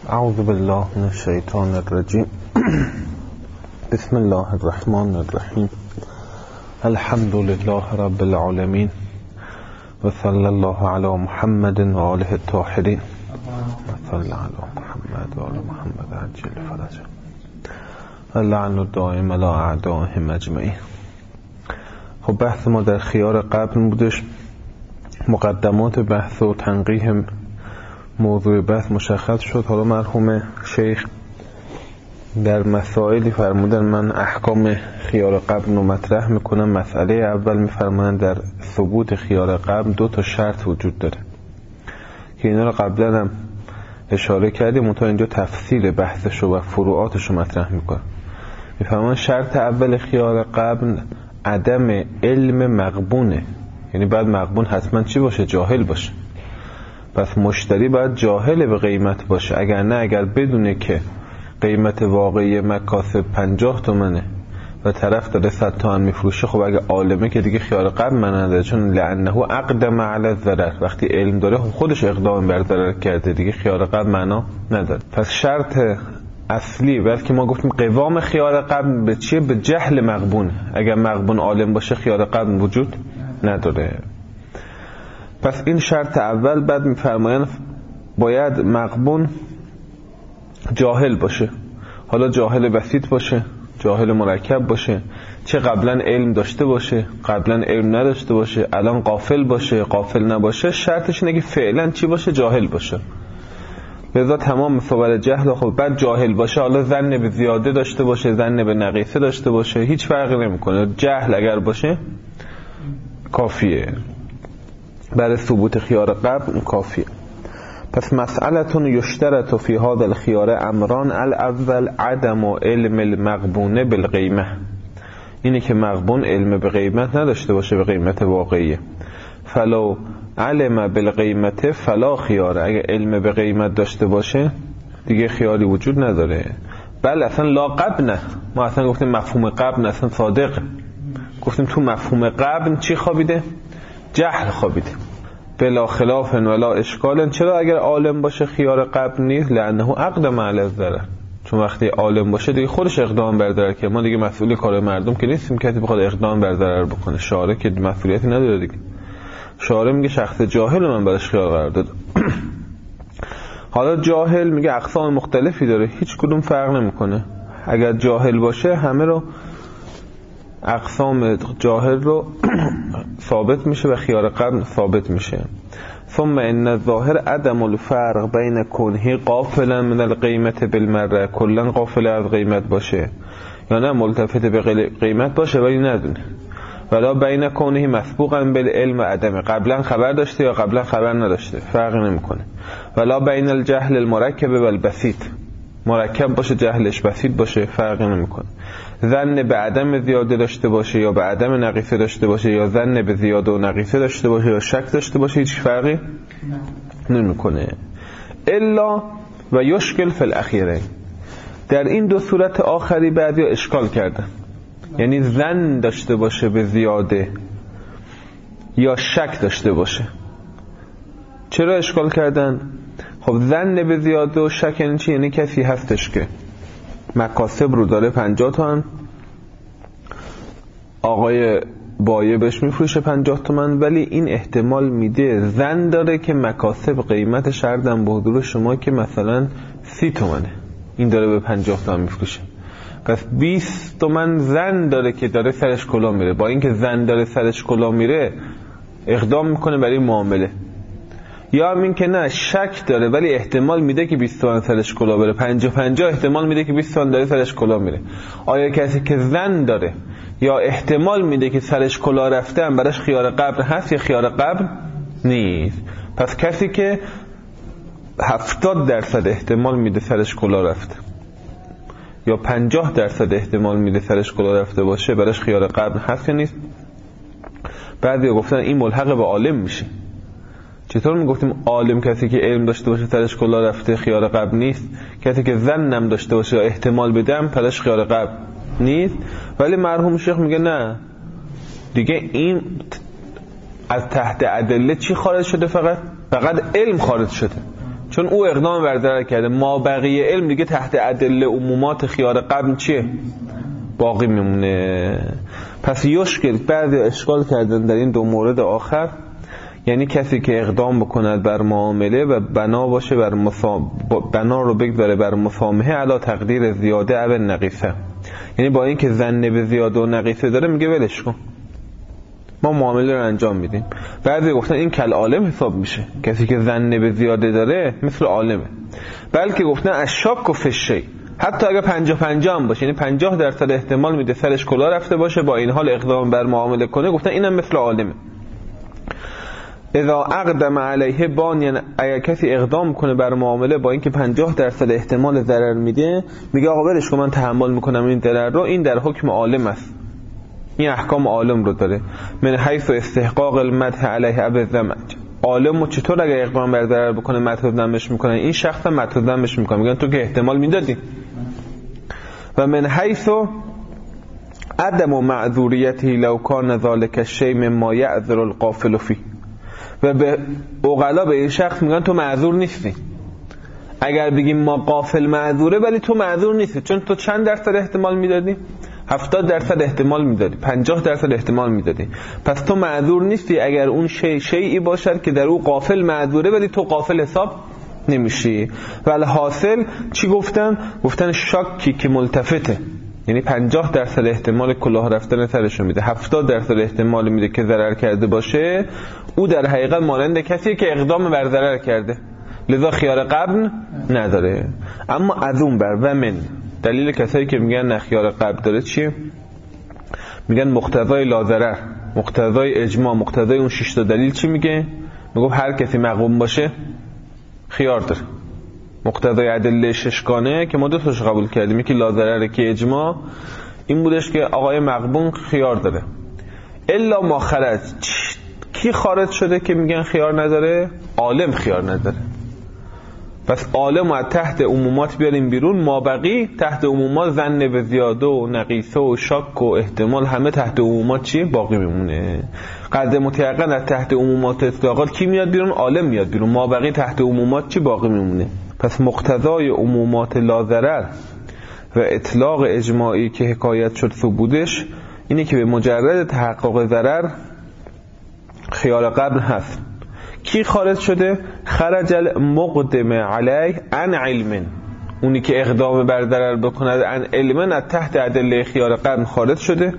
اعوذ بالله من الشیطان الرجیم. بسم الله الرحمن الرحیم. الحمد لله رب العالمین و صلی الله علی محمد و آله الطاهرین و صلی علی محمد و آل محمد عجل فرجه اللعن الدائم علی اعدائهم اجمعین. خب بحث ما در خیار قبل بودش. مقدمات بحث و تنقیح موضوع بحث مشخص شد. حالا مرحوم شیخ در مسائلی فرمودن من احکام خیار قبل رو مطرح میکنم. مسئله اول میفرمایند در ثبوت خیار قبل 2 شرط وجود داره که اینا رو قبلا هم اشاره کردیم، منتها اینجا تفصیل بحثشو و فروعاتشو مطرح میکنم. میفرمایند شرط اول خیار قبل عدم علم مغبونه، یعنی باید مغبون حتما چی باشه؟ جاهل باشه. پس مشتری باید جاهل به قیمت باشه، اگر نه، اگر بدونه که قیمت واقعی مکاسب 50 تومنه و طرف داره 100 تومن میفروشه، خب اگه عالمه که دیگه خیار قبل من نداره، چون لعنه اقدم علی الضرر، وقتی علم داره خودش اقدام بر ضرر کرده، دیگه خیار قبل معنا نداره. پس شرط اصلی بلکه ما گفتیم قوام خیار قبل به چیه؟ به جهل مغبون. اگر مغبون عالم باشه خیار قبل وجود نداره. پس این شرط اول. بعد میفرمایند باید مغبون جاهل باشه. حالا جاهل بسیط باشه، جاهل مرکب باشه، چه قبلا علم داشته باشه، قبلا علم نداشته باشه، الان غافل باشه، غافل نباشه، شرطش اینه که فعلا چی باشه؟ جاهل باشه. لذا تمام صور جهل. خب بعد جاهل باشه، حالا ظن به زیاده داشته باشه، ظن به نقیصه داشته باشه، هیچ فرقی نمیکنه. جهل اگر باشه کافیه، برای ثبوت خیار قبل کافیه. پس مسئلتون یشترط فی هذا الخیار امران. الاول عدم علم المغبون بالقیمه، اینه که مغبون علم به قیمت نداشته باشه، به قیمت واقعیه. فلو علم بالقیمت فلا خیار، اگه علم به قیمت داشته باشه دیگه خیاری وجود نداره. بل اصلا لا قبل. ما اصلا گفتیم مفهوم قبل اصلا صادق، گفتیم تو مفهوم قبل چی خوابیده؟ جهل خوابیده. بلا خلاف ولا اشکال. چرا اگر عالم باشه خیار قبل نیست؟ لانه اقدم علی الضرر، چون وقتی عالم باشه دیگه خودش اقدام بر ضرر که ما دیگه مسئول کار مردم که نیستیم که بخواد اقدام بر ضرر بکنه. شارع که مسئولیتی نداره دیگه. شارع میگه شخص جاهل من براش خیار قرار داد. حالا جاهل میگه اقسام مختلفی داره، هیچ کدوم فرق نمیکنه. اگر جاهل باشه همه رو اقسام جاهل رو ثابت میشه و خیار قبل ثابت میشه. ثم ان الظاهر عدم الفرق بین کنه غافلا من القیمت بالمره، کلا غافل از قیمت باشه یا نه ملتفت به قیمت باشه ولی ندونه، ولا بین کنه مسبوقا بالعلم و عدم، قبلا خبر داشته یا قبلا خبر نداشته، فرق نمیکنه. ولا بین الجهل المرکب والبسیط، مرکب باشه جهلش بسیط باشه، فرق نمیکنه. ظن به عدم زیاده داشته باشه یا به عدم نقیصه داشته باشه، یا ظن به زیاده و نقیصه داشته باشه یا شک داشته باشه، هیچ فرقی نمیکنه. الا و یشکل فی الاخیرین، در این 2 صورت آخری بعضی اشکال کردن، یعنی ظن داشته باشه به زیاده یا شک داشته باشه. چرا اشکال کردن؟ خب ظن به زیاده و شک یعنی چی؟ یعنی کسی هستش که مکاسب رو داره 50 تومن، آقای بایه بهش میفروشه 50 تومن، ولی این احتمال میده، ظن داره که مکاسب قیمت شردن به حضور شما که مثلا 30 تومنه، این داره به 50 تومن میفروشه، پس 20 تومن ظن داره که داره سرش کلا میره. با اینکه ظن داره سرش کلا میره اقدام میکنه برای معامله. یا همین که نه، شک داره ولی احتمال میده که 20 تومن سرش کلا بره، 50-50 احتمال میده که 20 تومن داره سرش کلا میره. آیا کسی که ظن داره یا احتمال میده که سرش کلا رفته هم براش خیار قبل هست یا خیار قبل نیست؟ پس کسی که 70% احتمال میده سرش کلا رفته یا 50% احتمال میده سرش کلا رفته باشه، براش خیار قبل هست یا نیست؟ بعضی گفتن این ملحق به عالم میشه. چطور میگفتیم عالم کسی که علم داشته باشه سرش کلا رفته خیار قبل نیست، کسی که ظن هم داشته باشه یا احتمال بدم پرش خیار قبل نیست؟ ولی مرحوم شیخ میگه نه دیگه، این از تحت ادله چی خارج شده؟ فقط علم خارج شده. چون او اقدام بر ضرر کرده. ما بقیه علم دیگه تحت ادله عمومات خیار قبل چیه؟ باقی میمونه. پس یشکل بعضی اشکال کردن در این دو مورد آخر، یعنی کسی که اقدام بکند بر معامله و بنا باشه بر بنا رو بگذاره بر مسامحه علی تقدیر زیاده او نقیصه، یعنی با این که ظن به زیاده و نقیصه داره میگه ولش کن، ما معامله رو انجام میدیم. بعضی گفتن این کل عالم حساب میشه، کسی که ظن به زیاده داره مثل عالمه. بلکه گفتن الشاک و فشی، حتی اگه 50-50 هم باشه، یعنی 50% احتمال میده سرش کلا رفته باشه، با این حال اقدام بر معامله کنه، گفتن اینم مثل عالمه. اذا اقدم علیه بانیان، اگر کسی اقدام کنه بر معامله با اینکه 50% احتمال ضرر میده، میگه آقا ولش کن من تحمل میکنم این ضرر رو، این در حکم عالم است، این احکام عالم رو داره. من حیث استحقاق المدح علیه ابو الزمج، عالمو چطور اگه اقدام بر ضرر بکنه مدح ذمش میکنه، این شخص مدح ذمش میکنه، میگن تو که احتمال میدادی. و من حیث عدم معذوریته لو کان ذلک الشیء مما یعذر الغافل فیه، و به عقلا به این شخص میگن تو معذور نیستی. اگر بگیم ما غافل معذوره ولی تو معذور نیستی، چون تو چند درصد احتمال میدادی؟ 70% احتمال میدادی، 50% احتمال میدادی، پس تو معذور نیستی اگر اون شیئی باشد که در او غافل معذوره ولی تو غافل حساب نمیشی. ولی حاصل چی گفتن؟ گفتن شاکی که ملتفته، یعنی 50% احتمال کلاه رفتن سرشو میده، 70% احتمال میده که ضرر کرده باشه، او در حقیقت مانند کسیه که اقدام بر ضرر کرده، لذا خیار قبل نداره. اما از اون بر و من دلیل کسایی که میگن نه خیار قبل داره چیه؟ میگن مقتضای لاضرر، مقتضای اجماع، مقتضای اون 6 تا دلیل چی میگه؟ میگه هر کسی مقوم باشه خیار داره. مقتضای ادله ششگانه که ما دو تاش قبول کردیم، یکی لاضرر که اجماع، این بودش که آقای مقبون خیار داره. الا ما خرج، کی خارج شده که میگن خیار نداره؟ عالم خیار نداره. پس عالم از تحت عمومات بیاریم بیرون، ما بقی تحت عمومات ظن به زیاده و نقیصه و شک و احتمال همه تحت عمومات چی باقی میمونه. قدر متیقن از تحت عمومات اطلاقات کی میاد بیرون؟ عالم میاد بیرون، ما بقی تحت عمومات چی باقی میمونه. پس مقتضای عمومات لاضرر و اطلاق اجماعی که حکایت شد ثبوتش اینه که به مجرد تحقق ضرر خیال قبل هست. کی خارج شده؟ خرج المقدم علیه عن علم، اونی که اقدام بر ضرر بکند عن علم از تحت ادله خیال قبل خارج شده.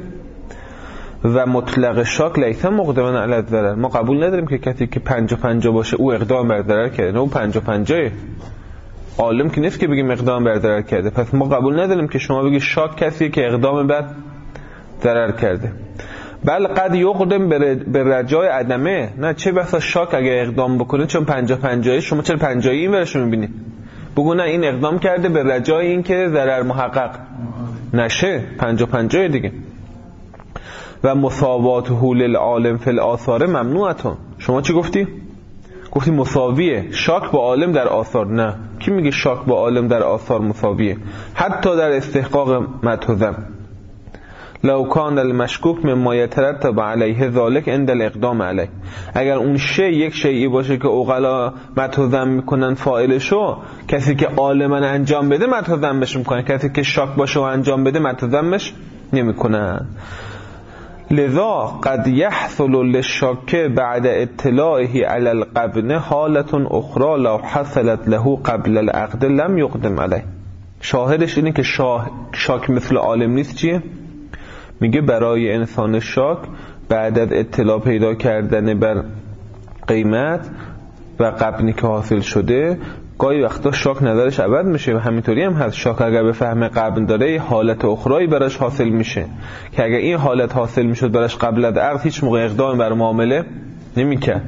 و مطلق شاک لیس مقدما علی الضرر، ما قبول نداریم که کسی که 50-50 باشه او اقدام بر ضرر کرده، نه اون 50-50 عالم که نیست که بگیم اقدام بر ضرر کرده. پس ما قبول نداریم که شما بگی شاک کسی که اقدام بر ضرر کرده. بل قد یقدم به رجای عدمه، نه چه بسا شاک اگه اقدام بکنه چون 50-50 شما چرا 50 این ورشو میبینید؟ بگو نه این اقدام کرده به رجای این که ضرر محقق نشه، 50-50 دیگه. و مساوات حول العالم فی الاثار ممنوعتون، شما چی گفتی؟ گفتی مساویه شاک با عالم در آثار. نه، کی میگه شاک با عالم در آثار مساویه؟ حتی در استحقاق متوزم. لو کان المشکوک مما یترتب علیه ذالک عند الاقدام علیه، اگر اون یک شیئی باشه که عقلا متوزم میکنن فاعلشو، کسی که عالما انجام بده متوزمش میکنه، کسی که شاک باشه و انجام بده متوزمش نمیکنن. لذا قد يحصل للشاك بعد اطلاعه على القبن حالة اخرى لو حصلت له قبل العقد لم يقدم عليه. شاهدش اینه که شاک مثل عالم نیست. چیه؟ میگه برای انسان شاک بعد از اطلاع پیدا کردن بر قیمت و قبنی که حاصل شده گاهی وقتا شاک نظرش عوض میشه. و همینطوری هم هست، شاک اگر به فهم قبل داره حالت اخرایی براش حاصل میشه که اگر این حالت حاصل میشد براش قبل از عقد هیچ موقع اقدام بر معامله نمیکرد.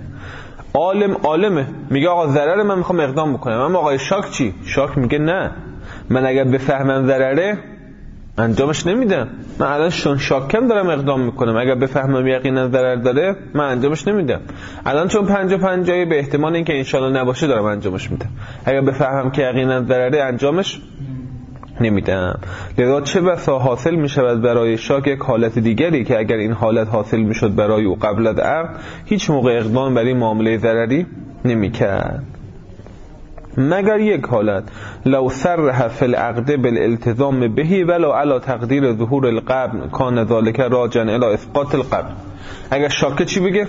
عالمه میگه آقا ضرره من میخوام اقدام بکنم، اما آقای شاک چی؟ شاک میگه نه، من اگر بفهمم ضرره انجامش نمیدم، من الان شاکم دارم اقدام میکنم، اگر بفهمم یقینا ضرر داره من انجامش نمیدم. الان چون 50-50 به احتمال اینکه انشالله نباشه دارم انجامش میدم، اگر بفهمم که یقینا ضرره انجامش نمیدم. لذا چه بسا حاصل میشود برای شاک یک حالت دیگری که اگر این حالت حاصل میشد برای او قبل از عقد هیچ موقع اقدام برای معامله ضرری نمیکرد. مگر یک حالت، لو صرح فی العقد بالالتزام بهی ولو علی تقدیر ظهور القبن کان ذلک راجعا الی اسقاط القبن. اگر شاکه چی بگه؟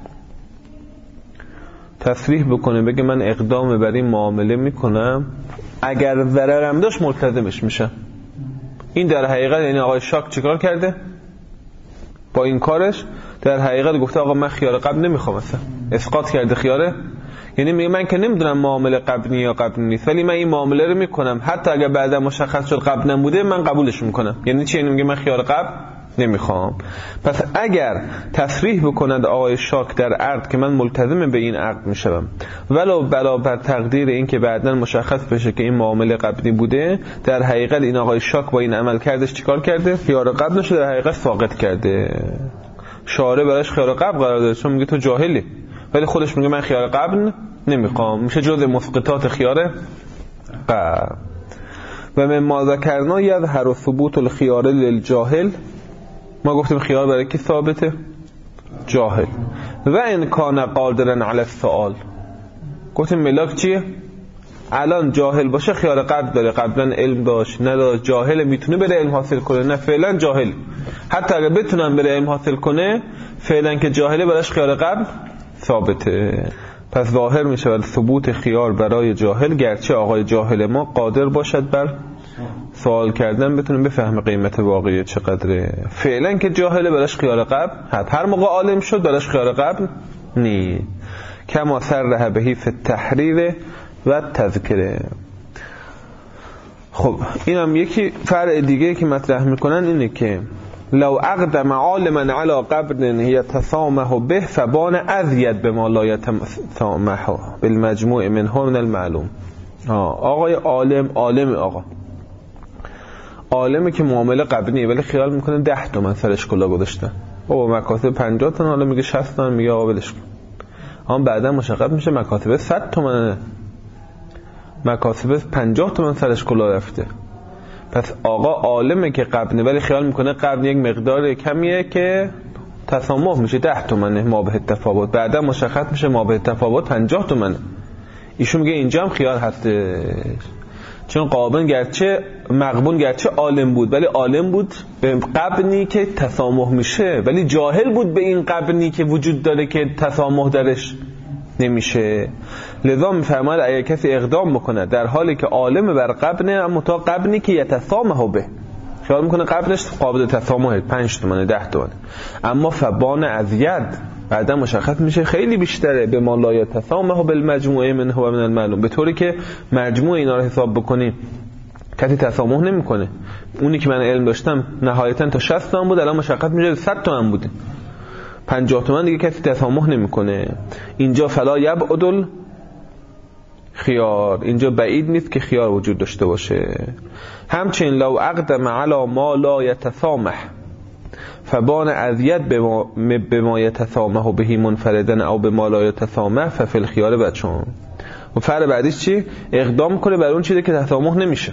تصریح بکنه، بگه من اقدام بر این معامله میکنم، اگر ضررم داشت ملتزمش میشم. این در حقیقت یعنی آقای شاک چیکار کرده؟ با این کارش در حقیقت گفته آقا من خیار قبل نمیخوام، مثلا اسقاط کرده خیاره. یعنی میگه من که نمیدونم معامله قبلی یا قبلی نیست، ولی من این معامله رو میکنم، حتی اگر بعدا مشخص شد قبل نبوده من قبولش میکنم. یعنی چی؟ یعنی میگه من خیار قبل نمیخوام. پس اگر تصریح بکند آقای شاک در عقد که من ملتزم به این عقد میشم، ولو بر تقدیر این که بعداً مشخص بشه که این معامله قبلی بوده، در حقیقت این آقای شاک با این عمل کردش چیکار کرده؟ خیار قبلش در حقیقت ساقط کرده. شارع براش خیار قبل قرار داده، چون میگه تو جاهلی، ولی خودش میگه من خیار قبل نمیخوام، میشه جزء مسقطات خیار قبل. و مما ذکرنا یظهر ثبوت الخیار للجاهل. ما گفتیم خیار برای کی ثابته؟ جاهل. و ان کان قادرا علی السؤال. گفتیم ملاک چیه؟ الان جاهل باشه خیار قبل داره، قبلا علم داشت نداشت، جاهل میتونه بره علم حاصل کنه، نه فعلا جاهل. حتی اگر بتونن بره علم حاصل کنه، فعلا که جاهله براش خیار قبل ثابته. پس ظاهر میشه بر ثبوت خیار برای جاهل، گرچه آقای جاهل ما قادر باشد بر سوال کردن، بتونه بفهمه قیمت واقعی چقدره. فعلا که جاهله براش خیار قبل هست، هر موقع عالم شد براش خیار قبل نی. کما صرح بهی فی التحریر و تذکره. خب این هم یکی فرع دیگه که مطرح میکنن اینه که لو اقدم عالما علی قبض یتسامح به فبان ازید بما لا یتسامح بالمجموع منه من المعلوم. آقای عالم آقا عالمه که معامله قبلیه، ولی خیال میکنه 10 تومن سرش کلا گذاشتن، بابا مکاتب 50 تومن، حالا میگه 60 تومن، میگه آقا ولش کن. اما بعدا مشخص میشه مکاتب 100 تومن، مکاتب 50 تومن سرش کلا رفته. پس آقا عالمه که قبله، ولی خیال میکنه قبل یک مقدار کمیه که تسامح میشه 10 تومنه ما به تفاوت، بعدا مشخص میشه ما به تفاوت 50 تومنه. ایشون میگه اینجا هم خیال هستش، چون قابل گرچه مغبون گرچه عالم بود، ولی عالم بود به قبنی که تسامح میشه، ولی جاهل بود به این قبنی که وجود داره که تسامح درش نمیشه. لذا میفرماید اگر کسی اقدام بکنه در حالی که عالم بر قبنه، اما تا قبنی که یتسامح به، خیال میکنه قبلش قابل تسامح 5 تومنه 10 تومنه، اما فبان ازید بعدا مشخص میشه خیلی بیشتره، به ما لا یتسامح بالمجموع منه و من المعلوم، به طوری که مجموع اینا رو حساب بکنیم کسی تسامح نمیکنه. اونی که من علم داشتم نهایتا تا 60 تومن بود، الان مشخص میشه 100 تومن بوده، 50 تومن دیگه کسی تسامح نمیکنه. اینجا فلا یبعد خیار، اینجا بعید نیست که خیار وجود داشته باشه. همچنین لو اقدم علی ما لا یتسامح فبان ازید بما یتسامح بهی منفردن او بما لا یتسامح ففی الخیار بچون. و فرق بعدیش چی؟ اقدام کنه بر اون چیزی که تسامح نمیشه.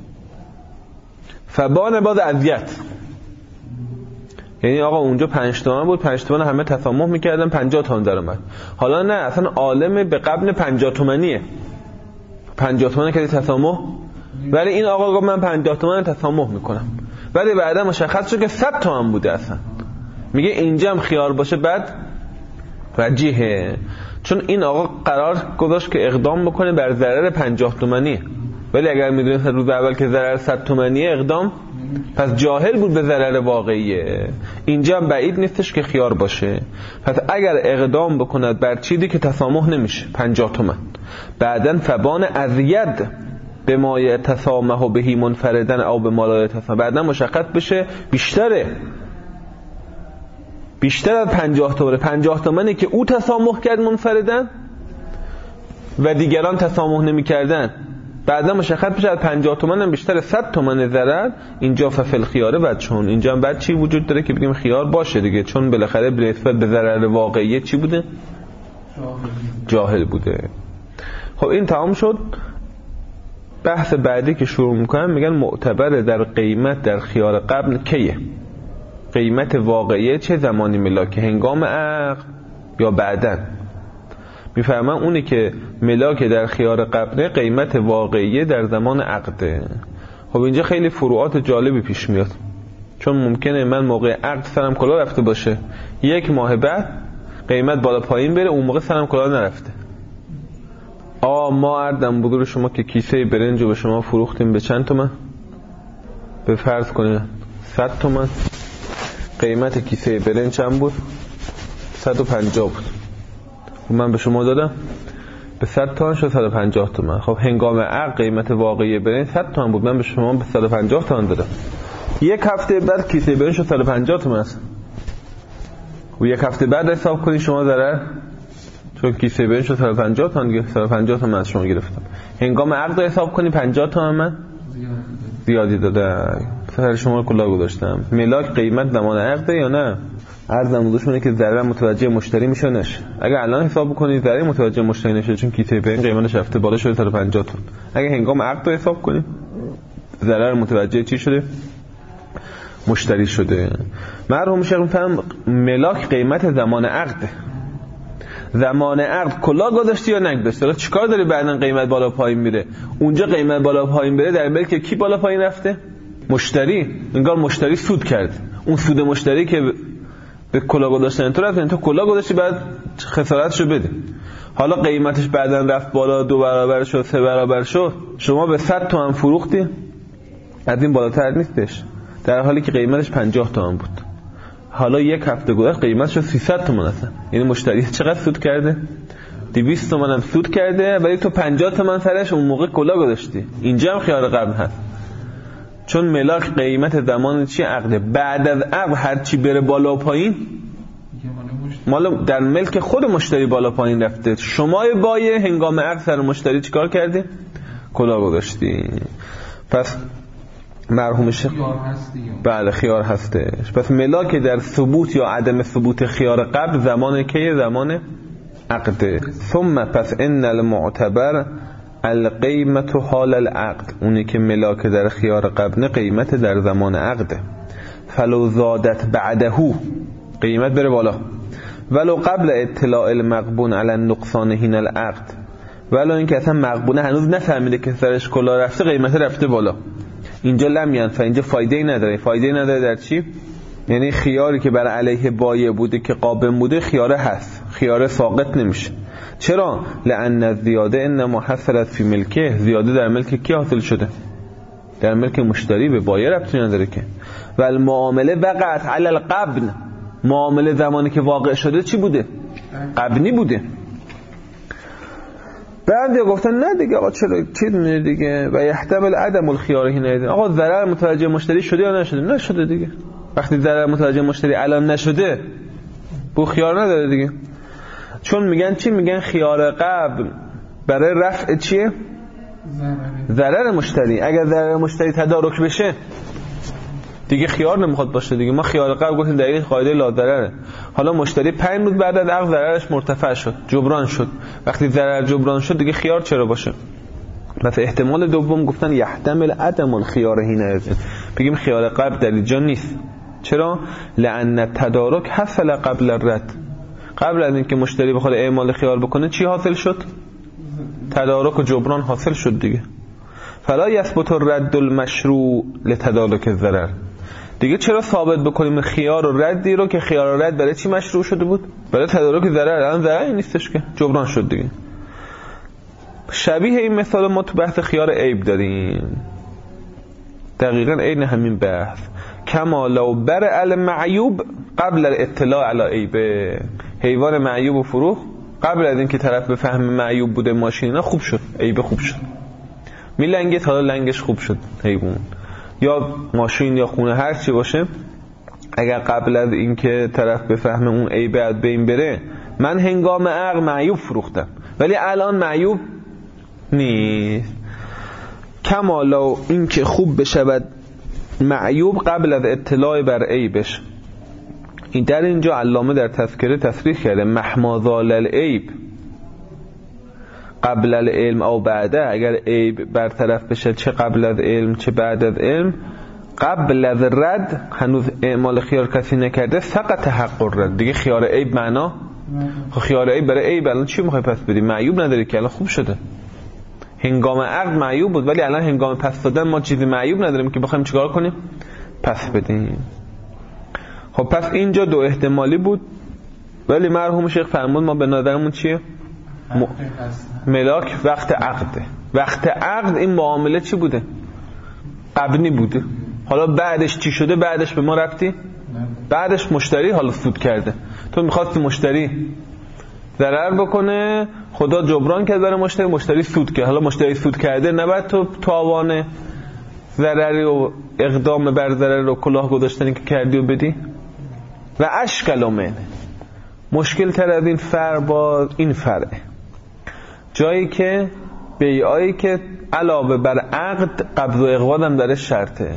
فبان باز ازید، یعنی آقا اونجا 5 تومن بود، 5 تومن همه تسامح میکردن، 50 تومن در اومد. حالا نه، اصلا عالم به قبل 50 تومنیه، 50 تومن که تسامح، ولی این آقا گفت من 50 تومن تسامح میکنم، ولی بعدا مشخص شد که 100 تومن بوده. اصلا میگه اینجا هم خیار باشه بعد وجیه، چون این آقا قرار گذاشت که اقدام بکنه بر ضرر 50 تومنیه، ولی اگر میدونست روز اول که ضرر 100 تومنیه اقدام، پس جاهل بود به ضرر واقعیه. اینجا هم بعید نیستش که خیار باشه. پس اگر اقدام بکند بر چیزی که تسامح نمیشه 50 تومن، بعدن فبان ازید به ما یتسامح بهی منفردن او به ما لا یتسامح، بعدن مشخص بشه بیشتر از 50 تومن، 50 تومنی که او تسامح کرد منفردن و دیگران تسامح نمی کردن، بعدا مشخص بشه از 50 تومن هم بیشتر 100 تومن ضرر. اینجا ففل خیاره بعد، چون اینجا هم بعد چی وجود داره که بگیم خیار باشه دیگه، چون بالاخره نسبت به ضرر واقعی چی بوده؟ جاهل بوده. خب این تمام شد. بحث بعدی که شروع میکنن میگن معتبر در قیمت در خیار قبل کیه؟ قیمت واقعی چه زمانی ملاکه؟ هنگام عقد یا بعدن؟ میفهمم اونی که ملاک در خیار قبله قیمت واقعی در زمان عقده. خب اینجا خیلی فروعات جالبی پیش میاد، چون ممکنه من موقع عقد سرم کلاه رفته باشه، 1 ماه بعد قیمت بالا پایین بره، اون موقع سرم کلاه نرفته. ما عردم بگو شما که کیسه برنج رو به شما فروختیم به چند تومن؟ به فرض کنید 100 تومن. قیمت کیسه برنج چند بود؟ 150 بود. من به شما دادم به 100 تومن شد 150 تومن. خب هنگام عقد قیمت واقعی برنج 100 تومن بود، من به شما به 150 تومن دادم. 1 هفته بعد کیسه برنج شد 150 تومن است. و 1 هفته بعد حساب کنید شما ضرر، چون کیسه برنج شد 150 تومن دیگه، 150 تومن از شما گرفتم. هنگام عقد حساب کنید 50 تومن من زیادی دادم، سر شما کلاه گذاشتم. ملاک قیمت زمان عقده یا نه؟ عرضم بودشونه که ضرر متوجه مشتری میشه نشه. اگه الان حساب بکنید ضرر متوجه مشتری نشه، چون کیسه برنج قیمتش رفته بالا شده 150 تومن. اگه هنگام عقد حساب کنید ضرر متوجه چی شده؟ مشتری شده. مرحوم شیخ میفهم ملاک قیمت زمان عقده. زمان عقد کلاه گذاشتی یا نگذاشتی؟ حالا چیکار داری بعدن قیمت بالا پایین میره؟ اونجا قیمت بالا پایین بره در ملک کی بالا پایین رفته؟ مشتری. انگار مشتری سود کرد. اون سود مشتری که به کلاه گذاشتن تو رفت، تو کلاه گذاشتی بعد خسارتشو بده. حالا قیمتش بعدن رفت بالا، 2 برابر شد، 3 برابر شد، شما به 100 تومن فروختی، از این بالاتر نیستش، در حالی که قیمتش 50 تومن بود. حالا 1 هفته گذشت قیمتش شد 300 تومن هستن. یعنی مشتری چقدر سود کرده؟ 200 تومن هم سود کرده، ولی تو 50 تومن سرش اون موقع کلاه گذاشتی. اینجا هم خیار قبل هست، چون ملاک قیمت زمان چی؟ عقده. بعد از عقد هر چی بره بالا و پایین مال در ملک خود مشتری بالا پایین رفته. شما بایه هنگام عقد سر مشتری چیکار کردی؟ کلاه گذاشتی. پس مرحوم شیخ بله خیار هستش. پس ملاک در ثبوت یا عدم ثبوت خیار قبل زمان که زمان عقده. ثم پس ان المعتبر القیمت حال العقد، اونی که ملاک در خیار قبل قیمت در زمان عقده. فلو زادت بعده، قیمت بره بالا، ولو قبل اطلاع المغبون علی النقصان حین العقد، ولو این که اصلا مغبونه هنوز نفهمیده که سرش کلاه رفته، قیمت رفته بالا. اینجا لم ینفع، اینجا فایده‌ای نداره. فایده‌ای نداره در چی؟ یعنی خیاری که بر علیه بایع بوده که قابل بوده خیاره هست، خیاره ساقط نمیشه. چرا؟ لأن الزیاده انما حصلت فی ملکه، زیاده در ملک کی حاصل شده؟ در ملک مشتری، به بایع ربطی نداره که. و المعامله وقعت علی القبن، معامله زمانی که واقع شده چی بوده؟ قبنی بوده. بعد گفتن نه دیگه آقا چرا چیز میده دیگه و یحتمل عدم الخیار هنا. آقا ضرر متوجه مشتری شده یا نشده؟ نشده دیگه. وقتی ضرر متوجه مشتری الان نشده، بو خیار نداره دیگه. چون میگن چی؟ میگن خیار قبل برای رفع چیه؟ ضرر مشتری. اگر ضرر مشتری تدارک بشه دیگه خیار نمیخواد باشه دیگه. ما خیار قبل گفتیم دلیل قاعده لا ضرره. حالا مشتری 5 روز بعد از عقد ضررش مرتفع شد، جبران شد. وقتی ضرر جبران شد دیگه خیار چرا باشه؟ مثلا احتمال دوم گفتن یحتمل عدم الخیار هنا، بگیم خیار قبل در اینجا نیست. چرا؟ لأن التدارک حصل قبل الرد. قبل از اینکه مشتری بخواد اعمال خیار بکنه چی حاصل شد؟ تدارک و جبران حاصل شد دیگه. فلا یثبت الرد المشروع لتدارک الضرر. دیگه چرا ثابت بکنیم خیار و ردی رو که خیار و رد برای چی مشروع شده بود؟ برای تدارک ضرر. الان ضرری نیستش که، جبران شد دیگه. شبیه این مثال ما تو بحث خیار عیب داریم، دقیقاً عین همین بحث. کما لو برئ المعیوب قبل الاطلاع علی عیبه، حیوان معیوب و فروخت قبل از اینکه طرف بفهمه معیوب بوده ماشینا خوب شد، عیب خوب شد، میلنگه حالا لنگش خوب شد حیوان یا ماشین یا خونه هر چی باشه. اگر قبل از اینکه طرف بفهمه اون عیب از بین بره، من هنگام عقد معیوب فروختم ولی الان معیوب نیست. کما لو اینکه خوب بشود معیوب قبل از اطلاع بر عیبش. این در اینجا علامه در تذکره تصریح کرده مهما زال العیب قبل العلم او بعده. اگر عیب برطرف بشه چه قبل از علم چه بعد از علم، قبل از رد هنوز اعمال خیار کسی نکرده، سقط حق الرد، دیگه خیار عیب معنا خب خیال عیب برای عیب الان چی میخوای پس بدی؟ معیوب نداری که الان خوب شده. هنگام عقد معیوب بود ولی الان هنگام پس دادن ما چیزی معیوب نداریم که بخوایم چیکار کنیم؟ پس بدیم. خب پس اینجا دو احتمالی بود ولی مرحوم شیخ فرمود ما به نظرمون چیه؟ ملاک وقت عقده. وقت عقد این معامله چی بوده؟ قبنی بوده. حالا بعدش چی شده؟ بعدش به ما ربطی؟ بعدش مشتری حالا سود کرده. تو میخواستی مشتری ضرر بکنه، خدا جبران کرد برای مشتری سود کرد. حالا مشتری سود کرده نباید تو تاوان ضرری و اقدام بر ضرر و کلاه گذاشتنی که کردی و بدی؟ و اشکال منه. مشکل تر از این فرع با این فرعه، جایی که بیعایی که علاوه بر عقد قبض و اقباض هم داره شرطه.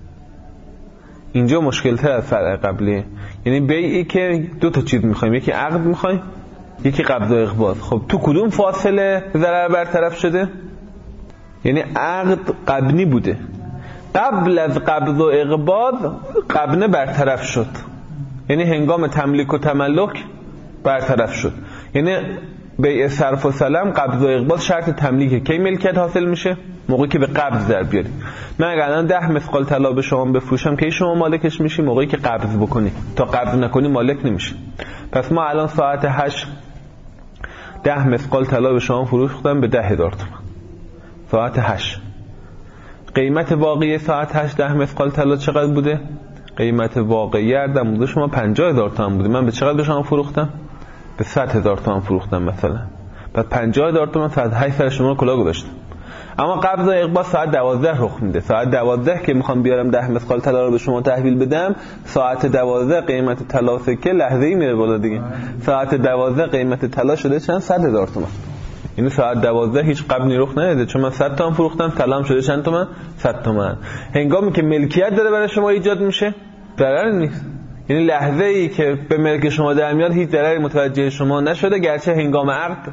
اینجا مشکل تر از فرع قبلیه. یعنی بیعی که دو تا چیز میخوایم، یکی عقد میخوایم یکی قبض و اقباض. خب تو کدوم فاصله ضرر برطرف شده؟ یعنی عقد قبنی بوده، قبل از قبض و اقباض قبنه برطرف شد، یعنی هنگام تملیک و تملک برطرف شد. یعنی بیع صرف و سلم قبض و اقباض شرط تملیکه. کی ملکیت حاصل میشه؟ موقعی که به قبض در بیاری. من اگر الان 10 مثقال طلا به شما بفروشم کی شما مالکش میشی؟ موقعی که قبض بکنی. تا قبض نکنی مالک نمیشه. پس ما الان ساعت 8 10 مثقال طلا به شما فروختم به 10,000 تومان. ساعت 8 قیمت واقعی ساعت 8 10 مثقال طلا چقدر بوده؟ قیمت واقعی اردم شما 50,000 تومان بوده. من به چقدر به شما فروختم؟ به 100,000 تومان فروختم مثلا. بعد 50,000 تومان ساعت 8 سر شما رو کلا گذاشتم. اما قبض و اقباض ساعت 12 رخ میده. ساعت 12 که میخوام بیارم 10 مثقال طلا رو به شما تحویل بدم، ساعت 12 قیمت طلا سکه لحظه‌ای میره بالا دیگه. ساعت 12 قیمت طلا شده چند؟ 100,000 تومان. یعنی ساعت 12 هیچ قبضی رخ نده، چون من 100 تومان فروختم، طلام شده چند تومان؟ 100 تومان. هنگامی که ملکیت داره برای شما ایجاد میشه، ضرر نیست. یعنی لحظه‌ای که به ملک شما در میاد هیچ ضرری متوجه شما نشده، گرچه هنگام عقد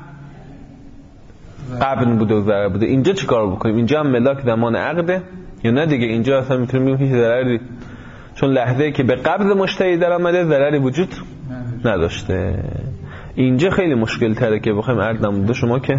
قبل بوده و ضرر بوده. اینجا چیکار بکنیم؟ اینجا هم ملاک زمان عقده یا نه دیگه؟ اینجا اصلا میتونیم بگیم هیچ ضرری، چون لحظه‌ای که به قبض مشتری در اومده ضرری وجود نداشته. اینجا خیلی مشکل تره که بخوایم عقد نموده شما که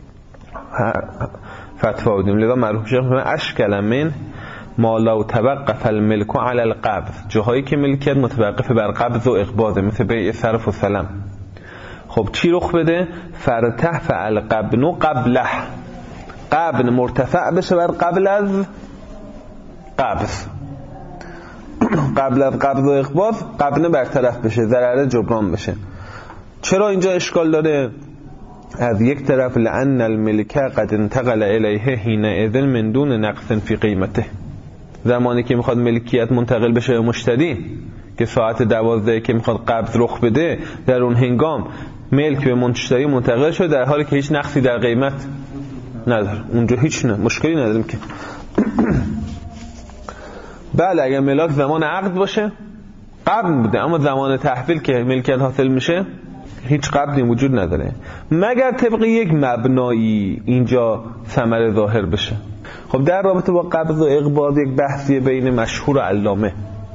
فتوا بدیم. لذا مرحوم شیخ میگه اشکل من ما لو توقف الملك على القبض، جاهایی که ملکیت متوقف بر قبض و اقباض، مثل بیع صرف و سلم. خب چی رخ بده؟ فرتفع القبن قبله، قبن مرتفع بشه بر قبل از قبض، قبل از قبض و اقباض قبنه برطرف بشه، ضرر جبران بشه. چرا اینجا اشکال داره؟ از یک طرف لأن الملک قد انتقل الیه حینئذ من دون نقص فی قیمته، زمانی که میخواد ملکیت منتقل بشه به مشتری که ساعت 12 که میخواد قبض رخ بده، در اون هنگام ملک به مشتری منتقل شده در حالی که هیچ نقصی در قیمت نداره. اونجا هیچ مشکلی نداریم که بله اگر ملاک زمان عقد باشه قبض بوده، اما زمان تحویل که ملکیت حاصل میشه هیچ قبضی وجود نداره، مگر طبق یک مبنایی اینجا ثمره ظاهر بشه. خب در رابطه با قبض و اقباض یک بحثیه بین مشهور و علامه،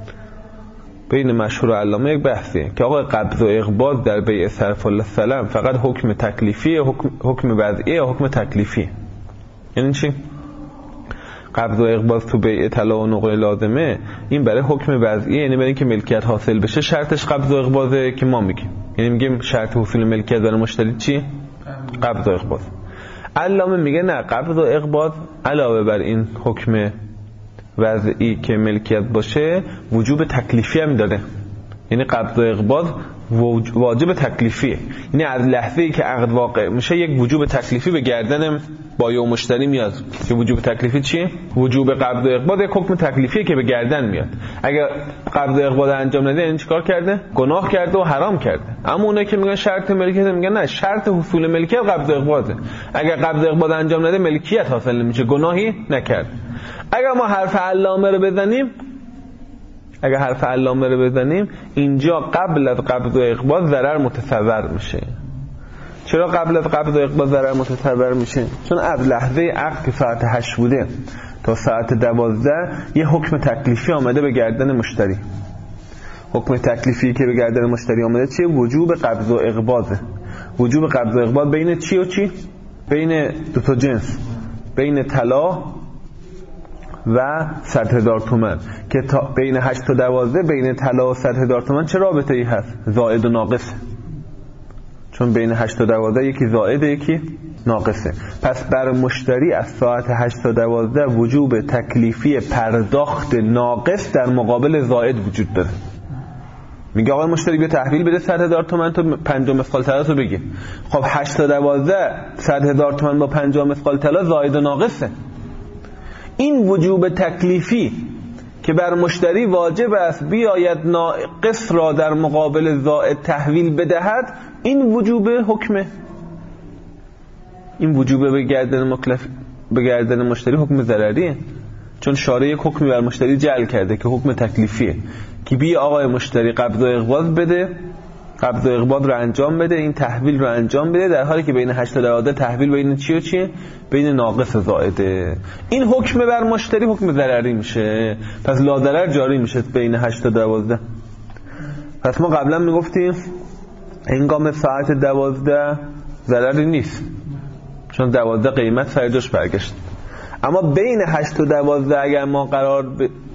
یک بحثیه که آقا قبض و اقباض در بیع صرف و سلم فقط حکم تکلیفیه، حکم وضعیه یا حکم تکلیفیه؟ یعنی چی؟ قبض و اقباض تو بیع طلا و نقل لازمه این برای حکم وضعیه، یعنی برای اینکه ملکیت حاصل بشه شرطش قبض و اقباضه که ما میگیم، یعنی میگیم شرط حصول ملکیت برای مشتری چیه؟ قبض و اقباض. علامه میگه نه، قبض و اقباض علاوه بر این حکم وضعی که ملکیت باشه وجوب تکلیفی هم داره. یعنی قبض و اقباض واجب تکلیفیه، یعنی از لحظه‌ای که عقد واقع میشه یک وجوب تکلیفی به گردن بایع و مشتری میاد. که وجوب تکلیفی چیه؟ وجوب قبض و اقباض یک حکم تکلیفیه که به گردن میاد. اگر قبض و اقباض انجام نده این چیکار کرده؟ گناه کرده و حرام کرده. اما اونایی که میگن شرط ملکیت میگن نه، شرط حصول ملکیت قبض و اقباضه. اگر قبض و اقباض انجام نده ملکیت حاصل نمیشه، گناهی نکرد. اگر ما حرف علامه رو بزنیم اینجا قبل از قبض و اقباض ضرر متصور میشه. چرا قبل از قبض و اقباض ضرر متصور میشه؟ چون از لحظه عقد که ساعت 8 بوده تا ساعت 12 یه حکم تکلیفی آمده به گردن مشتری. حکم تکلیفی که به گردن مشتری آمده چیه؟ وجوب قبض و اقباضه. وجوب قبض و اقباض بین چی و چی؟ بین دو تا جنس، بین طلا و 100,000 تومان، که بین 8 تا 12 بین طلا و 100,000 تومان چه رابطه ای هست؟ زائد و ناقص. چون بین 8 تا 12 یکی زائده یکی ناقصه. پس بر مشتری از ساعت 8 تا 12 وجوب تکلیفی پرداخت ناقص در مقابل زائد وجود داره. میگه آقای مشتری بیا تحویل بده 100,000 تومان تو 5 مثقال طلا تو بگیر. خب 8 تا 12 100,000 تومان با 5 مثقال طلا زائد و ناقصه. این وجوب تکلیفی که بر مشتری واجب است بیاید ناقص را در مقابل زائد تحویل بدهد، این وجوب حکمه. این وجوب به گردن مشتری حکم ضرریه، چون شارع یک حکمی بر مشتری جعل کرده که حکم تکلیفیه که بیا آقای مشتری قبض و اقباض بده، قبض و اقباض رو انجام بده، این تحویل رو انجام بده، در حالی که بین 8 تا 12 تحویل بین چی و چیه؟ بین ناقص و زائده. این حکم بر مشتری حکم ضرری میشه، پس لا ضرر جاری میشه بین 8 تا 12. پس ما قبلا میگفتیم هنگام ساعت 12 ضرری نیست، چون 12 قیمت سر جاش برگشت. اما بین 8 تا 12 اگر ما قرار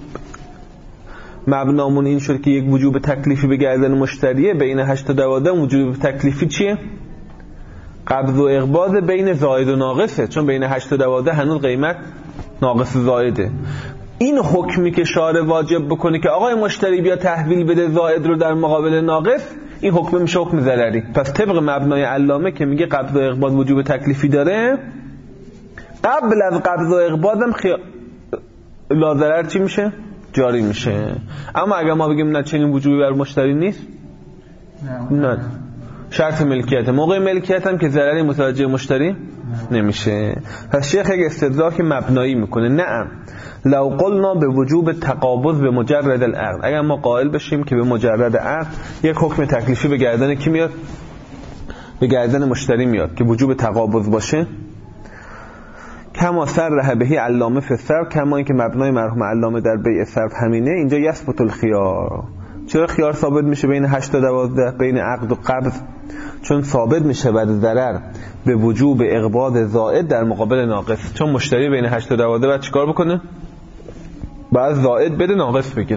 مبنامون این شد که یک وجوب تکلیفی به گردن مشتریه، بین 8 تا 12 وجوب تکلیفی چیه؟ قبض و اقباض بین زائد و ناقصه، چون بین 8 تا 12 هنوز قیمت ناقص زائده. این حکمی که شارع واجب بکنه که آقای مشتری بیا تحویل بده زائد رو در مقابل ناقص، این حکم میشه حکم ضرری. پس طبق مبنای علامه که میگه قبض و اقباض وجوب تکلیفی داره، قبل از قبض و اقباض هم لا ضرر چی میشه؟ جاری میشه. اما اگر ما بگیم نه چنین وجوبی بر مشتری نیست، نه، شرط ملکیت، موقع ملکیت هم که ضرری متوجه مشتری نمیشه. پس شیخ یک استدراک مبنایی میکنه. نعم لو قلنا به وجوب تقابض به مجرد العقد، اگر ما قائل بشیم که به مجرد عقد یک حکم تکلیفی به گردن کی میاد؟ به گردن مشتری میاد که وجوب تقابض باشه. کما صرح بهی علامه فی الصرف، کما اینکه مبنای مرحوم علامه در بیع صرف همینه. اینجا یثبت الخیار. چرا خیار ثابت میشه بین 8 تا 12 بین عقد و قبض؟ چون ثابت میشه بر ضرر به وجوب اقباض زائد در مقابل ناقص، چون مشتری بین 8 تا 12 بعد چیکار بکنه؟ بعد زائد بده ناقص بگیره.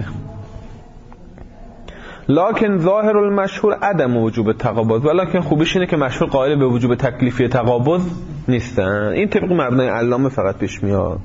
لکن ظاهر المشهور عدم وجوب تقابض، ولکن خوبیش اینه که مشهور قائل به وجوب تکلیفی تقابض نیستن. این طبق مبنای علامه فقط پیش میاد.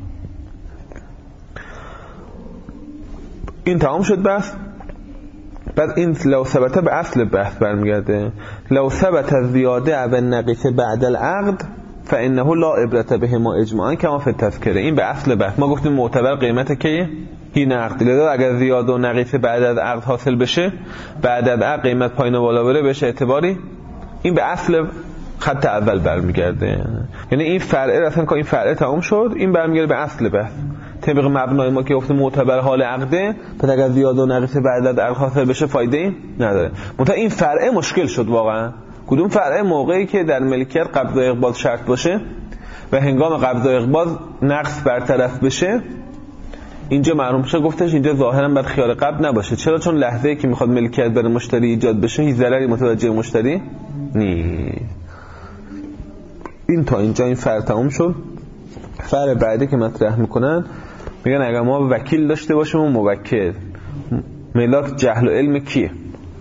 این تمام شد بحث. بعد این لو ثبت به اصل بحث برمیگرده. لو ثبت زیاده او نقیص بعد العقد فانه لا عبرت به ما اجماعا کما فی التذکره. این به اصل بحث. ما گفتیم معتبر قیمت کیه؟ این عقد. لذا اگر زیاده و نقیص بعد از عقد حاصل بشه، بعد از عقد قیمت پایین و بالا بره، بهش اعتباری؟ این به اصل خط اول برمیگرده. یعنی این فرعه اصلا که این فرعه تمام شد، این برمیگرده به اصل بحث. طبق مبنای ما که گفتیم معتبر حال عقده، پس اگر زیاده و نقیص بعد از عقد حاصل بشه فایده ای نداره. منتها این فرعه مشکل شد واقعا. کدوم فرعه؟ موقعی که در ملکیت قبض و اقباض شرط باشه و هنگام قبض و اقباض نقص برطرف بشه، اینجا معلوم شد گفتش اینجا ظاهرا باید خیار قبض نباشه. چرا؟ چون لحظه‌ای که میخواد ملکیت بر مشتری ایجاد بشه هیچ ضرری متوجه مشتری نیست. این تا اینجا این فرع تموم شد. فرع بعدی که مطرح میکنن میگن اگر ما وکیل داشته باشیم و موکل، ملاک جهل و علم کیه؟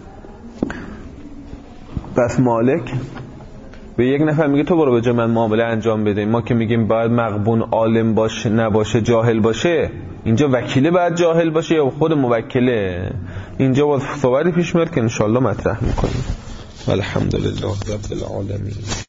پس مالک به یک نفر میگه تو برو به جای من معامله انجام بده. ما که میگیم باید مغبون عالم باشه نباشه جاهل باشه، اینجا وکیله باید جاهل باشه یا خود موکله؟ اینجا باید صحبتی پیش میاد که انشالله مطرح میکنیم. الحمدلله رب العالمین.